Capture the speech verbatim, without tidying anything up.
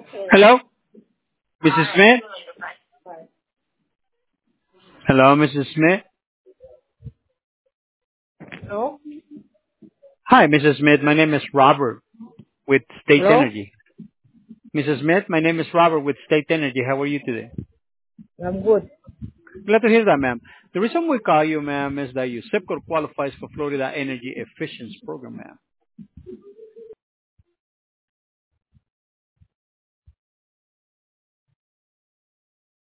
Hello, missus Smith. Hello, missus Smith. Hello? Hi, missus Smith. My name is Robert with State Hello? Energy. missus Smith, my name is Robert with State Energy. How are you today? I'm good. Glad to hear that, ma'am. The reason we call you, ma'am, is that your zip code qualifies for Florida Energy Efficiency Program, ma'am.